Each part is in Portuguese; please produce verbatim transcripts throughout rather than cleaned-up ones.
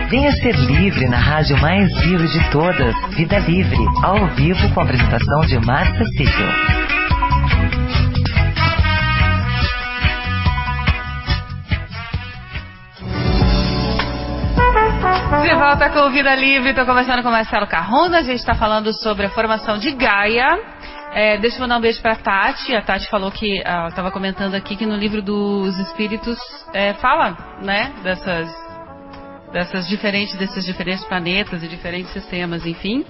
Venha ser livre na rádio mais livre de todas, Vida Livre, ao vivo com a apresentação de Márcia Ciclo. De volta com o Vida Livre, estou conversando com o Marcelo Carrona, a gente está falando sobre a formação de Gaia. É, deixa eu mandar um beijo para a Tati. A Tati falou que, estava comentando aqui que no livro dos Espíritos é, fala, né, dessas, dessas diferentes, desses diferentes planetas e diferentes sistemas, enfim.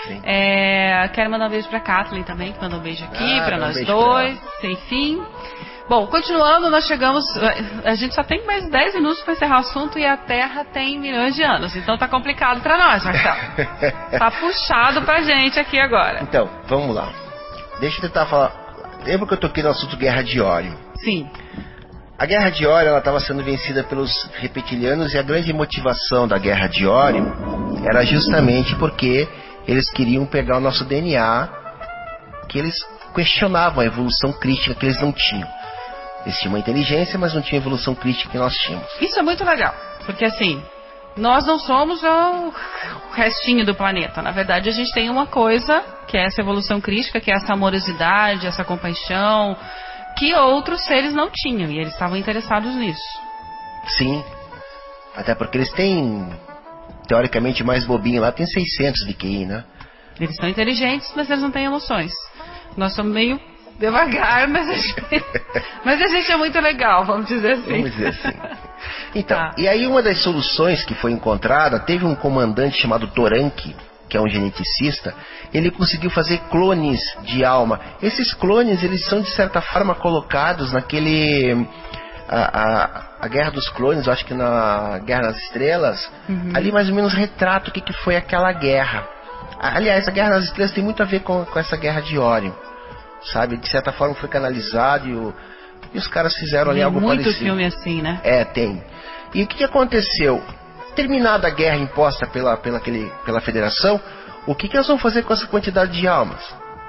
É, quero mandar um beijo para a Kathleen também, que mandou um beijo aqui, ah, para nós dois, enfim. Bom, continuando, nós chegamos, a gente só tem mais dez minutos para encerrar o assunto e a Terra tem milhões de anos, então tá complicado para nós, Marcelo. Tá puxado pra gente aqui agora. Então, vamos lá. Deixa eu tentar falar. Lembra que eu toquei no assunto Guerra de Órion? Sim. A Guerra de Órion, ela estava sendo vencida pelos reptilianos e a grande motivação da Guerra de Órion era justamente porque eles queriam pegar o nosso D N A, que eles questionavam a evolução crítica que eles não tinham. Eles tinham uma inteligência, mas não tinham a evolução crítica que nós tínhamos. Isso é muito legal, porque assim, nós não somos o restinho do planeta. Na verdade, a gente tem uma coisa, que é essa evolução crítica, que é essa amorosidade, essa compaixão, que outros seres não tinham, e eles estavam interessados nisso. Sim, até porque eles têm, teoricamente, mais bobinho lá, tem seiscentos de Q I, né? Eles são inteligentes, mas eles não têm emoções. Nós somos meio devagar, mas a gente, mas a gente é muito legal, vamos dizer assim. Vamos dizer assim. Então, ah. E aí uma das soluções que foi encontrada, teve um comandante chamado Toranque, que é um geneticista, ele conseguiu fazer clones de alma. Esses clones, eles são de certa forma colocados naquele... A, a, a Guerra dos Clones, eu acho que na Guerra das Estrelas, uhum. Ali mais ou menos retrata o que, que foi aquela guerra. Aliás, a Guerra das Estrelas tem muito a ver com, com essa Guerra de Órion, sabe? De certa forma foi canalizado e, o, e os caras fizeram ali tem algo muito parecido. Muito filme assim, né? É, tem. E o que, que aconteceu? Terminada a guerra imposta pela, pela, aquele, pela federação, o que, que eles vão fazer com essa quantidade de almas?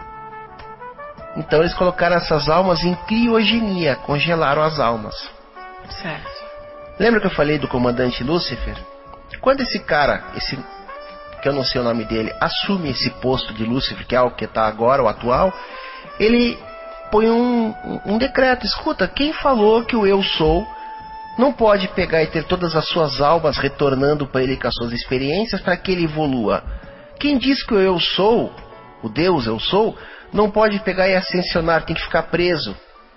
Então eles colocaram essas almas em criogenia, congelaram as almas. Certo. Lembra que eu falei do comandante Lúcifer? Quando esse cara, esse que eu não sei o nome dele, assume esse posto de Lúcifer, que é o que está agora, o atual, ele põe um, um, um decreto. Escuta, quem falou que o eu sou não pode pegar e ter todas as suas almas retornando para ele com as suas experiências para que ele evolua? Quem diz que o eu sou, o Deus eu sou, não pode pegar e ascensionar, tem que ficar preso?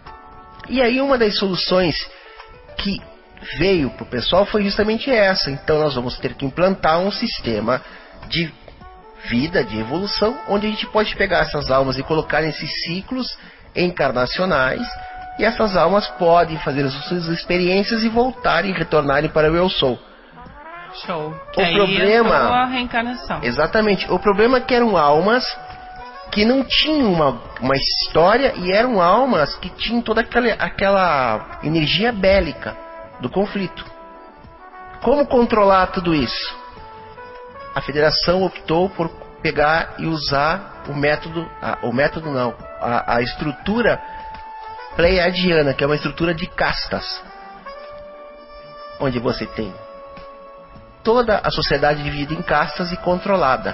E aí uma das soluções que veio para o pessoal foi justamente essa. Então nós vamos ter que implantar um sistema de vida, de evolução, onde a gente pode pegar essas almas e colocar nesses ciclos encarnacionais, e essas almas podem fazer as suas experiências e voltarem e retornarem para o eu sou. Show. O que problema, aí a reencarnação. Exatamente. O problema é que eram almas que não tinham uma, uma história, e eram almas que tinham toda aquela, aquela energia bélica do conflito. Como controlar tudo isso? A federação optou por pegar e usar o método, a, o método não, a, a estrutura pleiadiana, que é uma estrutura de castas, onde você tem toda a sociedade dividida em castas e controlada,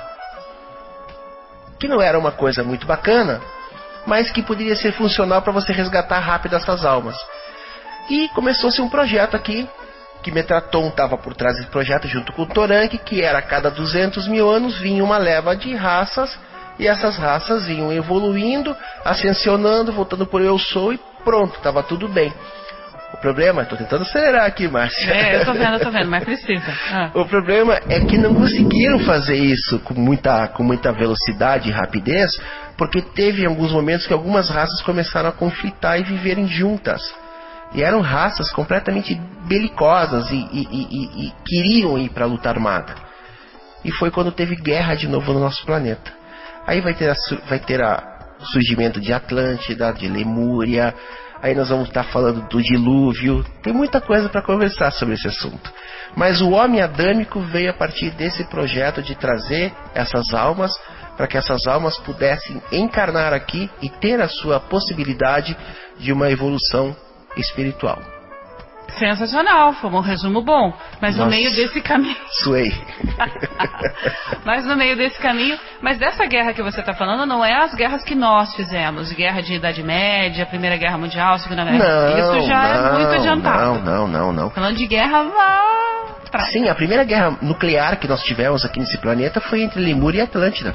que não era uma coisa muito bacana, mas que poderia ser funcional para você resgatar rápido essas almas. E começou-se um projeto aqui, que Metraton estava por trás desse projeto junto com o Toranque, que era a cada duzentos mil anos vinha uma leva de raças, e essas raças vinham evoluindo, ascensionando, voltando por eu sou, e pronto, estava tudo bem. O problema, estou tentando acelerar aqui, Márcia. É, eu estou vendo, eu estou vendo, mas precisa. Ah. O problema é que não conseguiram fazer isso com muita, com muita velocidade e rapidez, porque teve em alguns momentos que algumas raças começaram a conflitar e viverem juntas. E eram raças completamente belicosas e, e, e, e, e queriam ir para a luta armada. E foi quando teve guerra de novo no nosso planeta. Aí vai ter, a, vai ter a, o surgimento de Atlântida, de Lemúria. Aí nós vamos estar falando do dilúvio. Tem muita coisa para conversar sobre esse assunto. Mas o homem adâmico veio a partir desse projeto de trazer essas almas, para que essas almas pudessem encarnar aqui e ter a sua possibilidade de uma evolução espiritual. Sensacional, foi um resumo bom. Mas Nossa. no meio desse caminho... Suei. Mas no meio desse caminho... Mas dessa guerra que você está falando não é as guerras que nós fizemos. Guerra de Idade Média, Primeira Guerra Mundial, Segunda Guerra Mundial. Não, Isso já não, é muito adiantado. Não, não, não, não. Falando de guerra lá atrás. Sim, a primeira guerra nuclear que nós tivemos aqui nesse planeta foi entre Lemúria e Atlântida.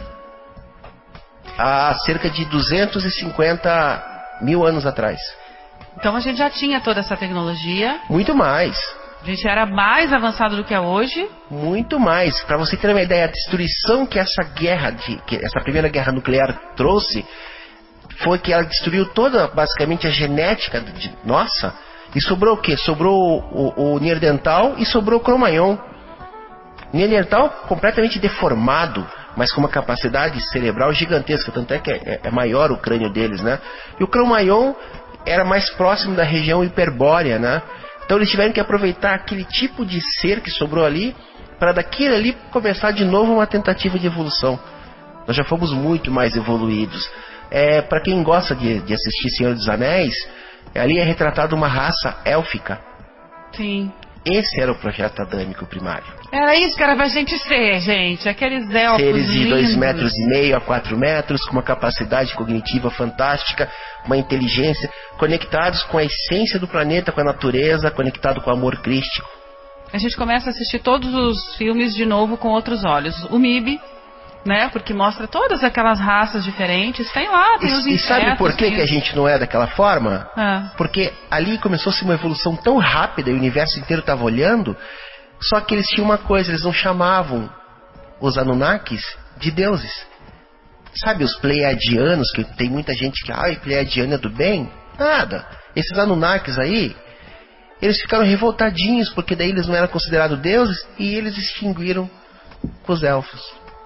Há cerca de duzentos e cinquenta mil anos atrás. Então a gente já tinha toda essa tecnologia. Muito mais. A gente era mais avançado do que é hoje. Muito mais. Para você ter uma ideia, a destruição que essa guerra, de, que essa primeira guerra nuclear trouxe, foi que ela destruiu toda, basicamente, a genética de nossa. E sobrou o quê? Sobrou o, o, o Neandertal e sobrou o Cro-Magnon. Neandertal completamente deformado, mas com uma capacidade cerebral gigantesca. Tanto é que é, é maior o crânio deles, né? E o Cro-Magnon era mais próximo da região hiperbórea, né? Então eles tiveram que aproveitar aquele tipo de ser que sobrou ali para daquele ali começar de novo uma tentativa de evolução. Nós já fomos muito mais evoluídos. É, para quem gosta de, de assistir Senhor dos Anéis, ali é retratado uma raça élfica. Sim. Esse era o projeto adâmico primário. Era isso que era pra gente ser, gente. Aqueles elfos Seres de dois lindos. metros e meio a quatro metros, com uma capacidade cognitiva fantástica, uma inteligência, conectados com a essência do planeta, com a natureza, conectado com o amor crístico. A gente começa a assistir todos os filmes de novo com outros olhos. O M I B, né? Porque mostra todas aquelas raças diferentes. Tem lá, tem E, os e insetos. sabe por que, tem... que a gente não é daquela forma? Ah. Porque ali começou-se uma evolução tão rápida e o universo inteiro estava olhando, só que eles tinham uma coisa, eles não chamavam os Anunnakis de deuses. Sabe os Pleiadianos, que tem muita gente que, ai, Pleiadiano é do bem? Nada. Esses Anunnakis aí, eles ficaram revoltadinhos, porque daí eles não eram considerados deuses, e eles extinguiram os elfos.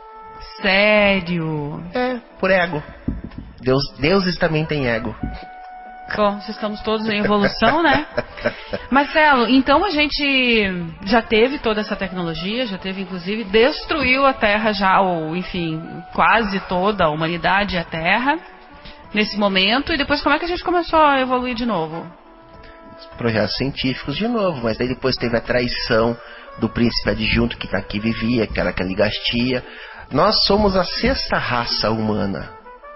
Sério? É, por ego. Deus, deuses também têm ego. Bom, estamos todos em evolução, né? Marcelo, então a gente já teve toda essa tecnologia, já teve, inclusive, destruiu a Terra já, ou enfim, quase toda a humanidade e a Terra, nesse momento, e depois como é que a gente começou a evoluir de novo? Projetos científicos de novo, mas daí depois teve a traição do príncipe adjunto que aqui vivia, que era a Caligastia. Nós somos a sexta raça humana.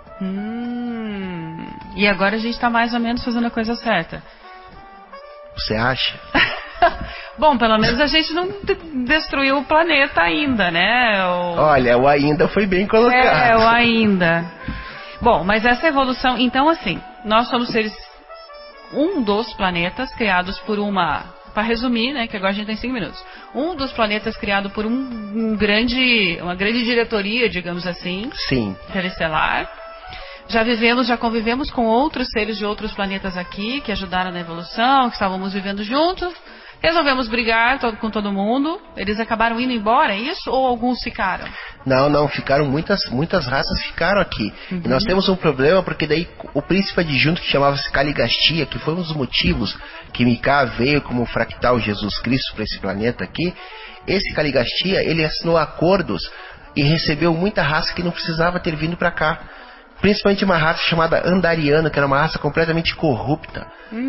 Hum, e agora a gente está mais ou menos fazendo a coisa certa. Você acha? Bom, pelo menos a gente não de- destruiu o planeta ainda, né? O... Olha, o ainda foi bem colocado. É, o ainda. Bom, mas essa evolução, então assim, nós somos seres, um dos planetas criados por uma... Para resumir, né, que agora a gente tem cinco minutos. Um dos planetas criado por um, um grande, uma grande diretoria, digamos assim, Sim. interestelar. Já vivemos, já convivemos com outros seres de outros planetas aqui, que ajudaram na evolução, que estávamos vivendo juntos. Resolvemos brigar todo, com todo mundo. Eles acabaram indo embora, é isso? Ou alguns ficaram? Não, não, ficaram muitas, muitas raças ficaram aqui. Uhum. E nós temos um problema porque daí o príncipe adjunto que chamava-se Caligastia, que foi um dos motivos que Micá veio como fractal Jesus Cristo para esse planeta aqui. Esse Caligastia, ele assinou acordos e recebeu muita raça que não precisava ter vindo para cá. Principalmente uma raça chamada Andariana, que era uma raça completamente corrupta.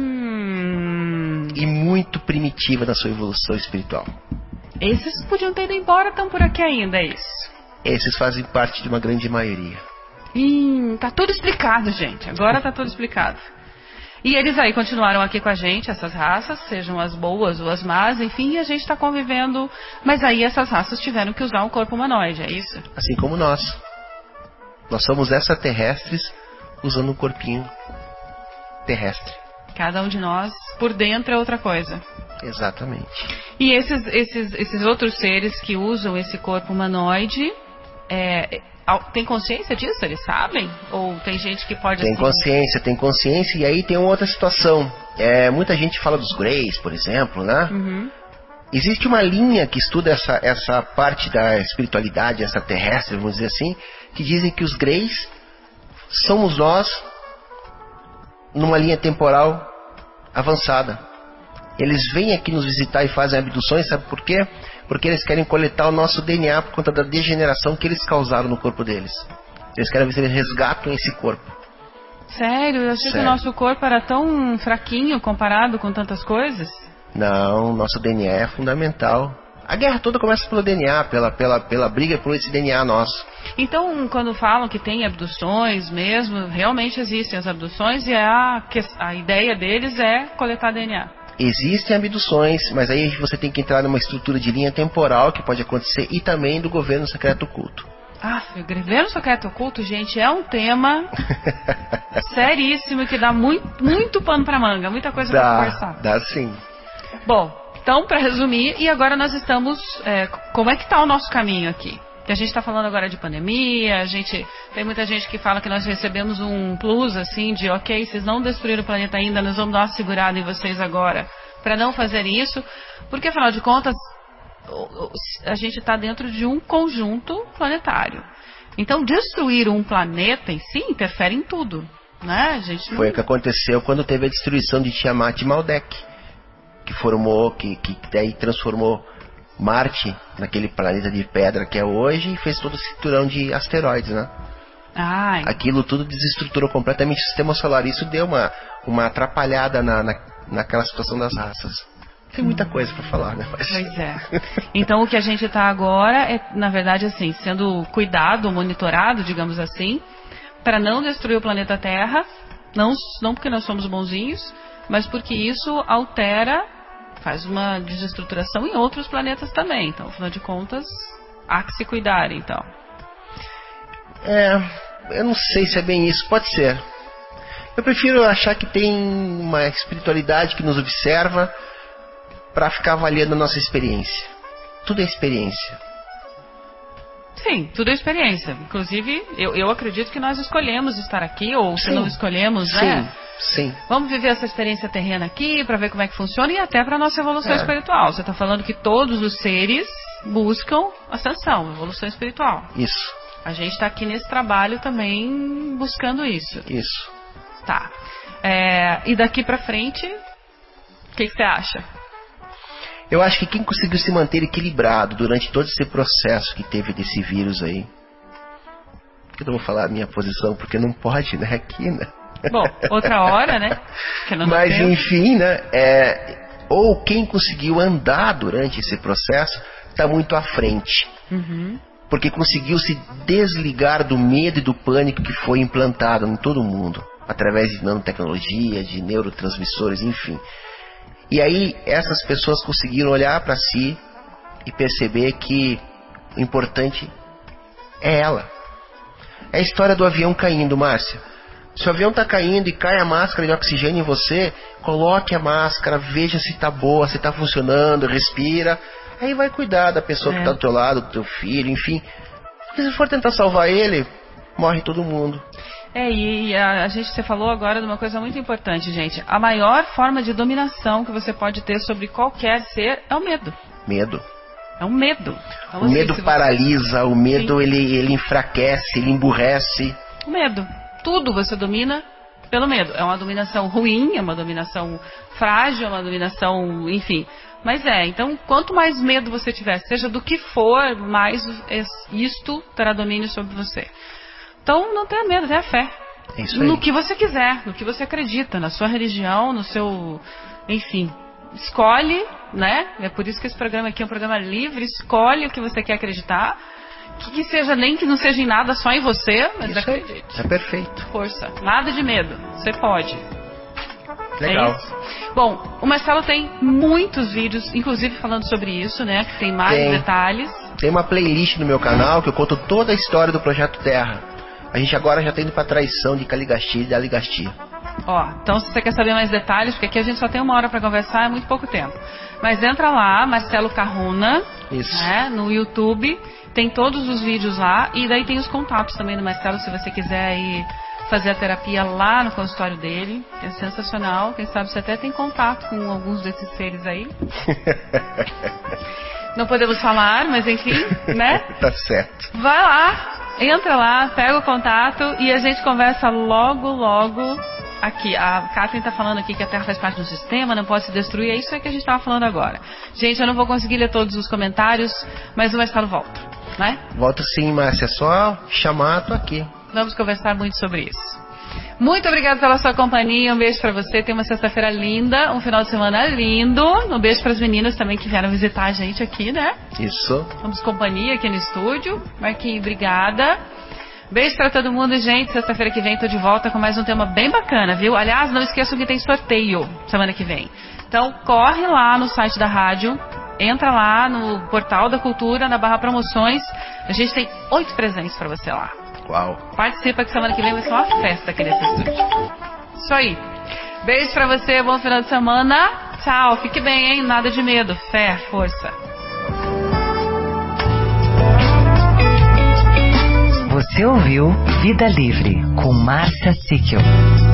Hum. E muito primitiva na sua evolução espiritual. Esses podiam ter ido embora, estão por aqui ainda, é isso? Esses fazem parte de uma grande maioria. Hum, tá tudo explicado, gente. Agora tá tudo explicado. E eles aí continuaram aqui com a gente, essas raças, sejam as boas ou as más, enfim, e a gente tá convivendo. Mas aí essas raças tiveram que usar um corpo humanoide, é isso? Assim como nós. Nós somos extraterrestres usando um corpinho terrestre. Cada um de nós, por dentro, é outra coisa. Exatamente. E esses, esses, esses outros seres que usam esse corpo humanoide, é, tem consciência disso? Eles sabem? Ou tem gente que pode... Tem assim... consciência, tem consciência. E aí tem uma outra situação. É, muita gente fala dos Greys, por exemplo, né? Uhum. Existe uma linha que estuda essa, essa parte da espiritualidade extraterrestre, vamos dizer assim, que dizem que os Greys somos nós numa linha temporal avançada. Eles vêm aqui nos visitar e fazem abduções, sabe por quê? Porque eles querem coletar o nosso D N A por conta da degeneração que eles causaram no corpo deles. Eles querem ver se eles resgatam esse corpo. Sério? Eu achei Sério. que o nosso corpo era tão fraquinho comparado com tantas coisas. Não, nosso D N A é fundamental. A guerra toda começa pelo D N A, pela, pela, pela briga por esse D N A nosso. Então, quando falam que tem abduções mesmo, realmente existem as abduções e a, a ideia deles é coletar D N A. Existem abduções, mas aí você tem que entrar numa estrutura de linha temporal que pode acontecer e também do governo secreto oculto. Ah, o governo secreto oculto, gente, é um tema seríssimo que dá muito, muito pano pra manga, muita coisa dá, pra conversar. Dá sim. Bom, então, para resumir, e agora nós estamos... É, como é que está o nosso caminho aqui? Que a gente está falando agora de pandemia, a gente... Tem muita gente que fala que nós recebemos um plus, assim, de ok, vocês não destruíram o planeta ainda, nós vamos dar uma segurada em vocês agora, para não fazer isso, porque afinal de contas, a gente está dentro de um conjunto planetário. Então, destruir um planeta em si interfere em tudo, né? A gente não... Foi o que aconteceu quando teve a destruição de Tiamat e Maldek, que formou, que, que daí transformou Marte naquele planeta de pedra que é hoje e fez todo o cinturão de asteroides, né? Ai. Aquilo tudo desestruturou completamente o sistema solar. Isso deu uma, uma atrapalhada na, na, naquela situação das raças. Tem muita coisa para falar, né? Mas... Pois é. Então o que a gente está agora é, na verdade, assim, sendo cuidado, monitorado, digamos assim, para não destruir o planeta Terra, não, não porque nós somos bonzinhos, mas porque isso altera, faz uma desestruturação em outros planetas também. Então, afinal de contas, há que se cuidar, então. É, eu não sei se é bem isso, pode ser. Eu prefiro achar que tem uma espiritualidade que nos observa para ficar avaliando a nossa experiência. Tudo é experiência. Sim, tudo é experiência. Inclusive, eu, eu acredito que nós escolhemos estar aqui, ou se Sim. não escolhemos, Sim. né? Sim. Vamos viver essa experiência terrena aqui para ver como é que funciona e até para a nossa evolução É. espiritual. Você está falando que todos os seres buscam ascensão, evolução espiritual. Isso. A gente está aqui nesse trabalho também buscando isso. Isso. Tá. É, e daqui para frente, o que, que você acha? Eu acho que quem conseguiu se manter equilibrado durante todo esse processo que teve desse vírus aí, que eu não vou falar a minha posição porque não pode, né? Aqui, né? Bom, outra hora, né? Que não dá Mas tempo. enfim, né? É, ou quem conseguiu andar durante esse processo está muito à frente. Uhum. Porque conseguiu se desligar do medo e do pânico que foi implantado em todo mundo, através de nanotecnologia, de neurotransmissores, enfim. E aí essas pessoas conseguiram olhar para si e perceber que o importante é ela. É a história do avião caindo, Márcia. Se o avião está caindo e cai a máscara de oxigênio em você, coloque a máscara, veja se está boa, se está funcionando, respira. Aí vai cuidar da pessoa É. que está do teu lado, do teu filho, enfim. Porque se for tentar salvar ele, morre todo mundo. É, e a, a gente, você falou agora de uma coisa muito importante, gente. A maior forma de dominação que você pode ter sobre qualquer ser é o medo. Medo. É um medo. Então, O assim, medo se você- paralisa, o medo Sim. ele, ele enfraquece, ele emburrece. O medo. Tudo você domina pelo medo. É uma dominação ruim, é uma dominação frágil, é uma dominação, enfim. Mas é, então quanto mais medo você tiver, seja do que for, mais es- isto terá domínio sobre você. Então não tenha medo, tenha fé. É isso aí. No que você quiser, no que você acredita, na sua religião, no seu... Enfim, escolhe, né? É por isso que esse programa aqui é um programa livre, escolhe o que você quer acreditar. Que, que seja, nem que não seja em nada, só em você, mas Isso aí. acredite. É perfeito. Força, nada de medo, você pode. Legal. É isso? Bom, o Marcelo tem muitos vídeos, inclusive falando sobre isso, né? Que tem mais Tem. detalhes. Tem uma playlist no meu canal que eu conto toda a história do Projeto Terra. A gente agora já tá indo pra traição de Caligastia e da Ligastia. Ó, então se você quer saber mais detalhes, porque aqui a gente só tem uma hora pra conversar, é muito pouco tempo. Mas entra lá, Marcelo Carruna, Isso. né, no YouTube, tem todos os vídeos lá, e daí tem os contatos também do Marcelo, se você quiser ir fazer a terapia lá no consultório dele, que é sensacional, quem sabe você até tem contato com alguns desses seres aí. Não podemos falar, mas enfim, né? Tá certo. Vai lá, entra lá, pega o contato e a gente conversa logo, logo aqui. A Catherine tá falando aqui que a Terra faz parte do sistema, não pode se destruir. É isso aí que a gente tava falando agora. Gente, eu não vou conseguir ler todos os comentários, mas o Marcelo volta, né? Volto sim, Márcia. É só chamar, tô aqui. Vamos conversar muito sobre isso. Muito obrigada pela sua companhia. Um beijo pra você. Tenha uma sexta-feira linda, um final de semana lindo. Um beijo pras meninas também que vieram visitar a gente aqui, né? Isso. Vamos companhia aqui no estúdio. Marquinhos, obrigada. Beijo pra todo mundo, gente. Sexta-feira que vem tô de volta com mais um tema bem bacana, viu? Aliás, não esqueçam que tem sorteio semana que vem. Então, corre lá no site da rádio, entra lá no Portal da Cultura, na barra promoções. A gente tem oito presentes pra você lá. Uau. Participa que semana que vem vai ser uma festa aqui nesse estúdio. Isso aí. Beijo pra você, bom final de semana. Tchau, fique bem, hein? Nada de medo. Fé, força. Você ouviu Vida Livre com Márcia Sickel.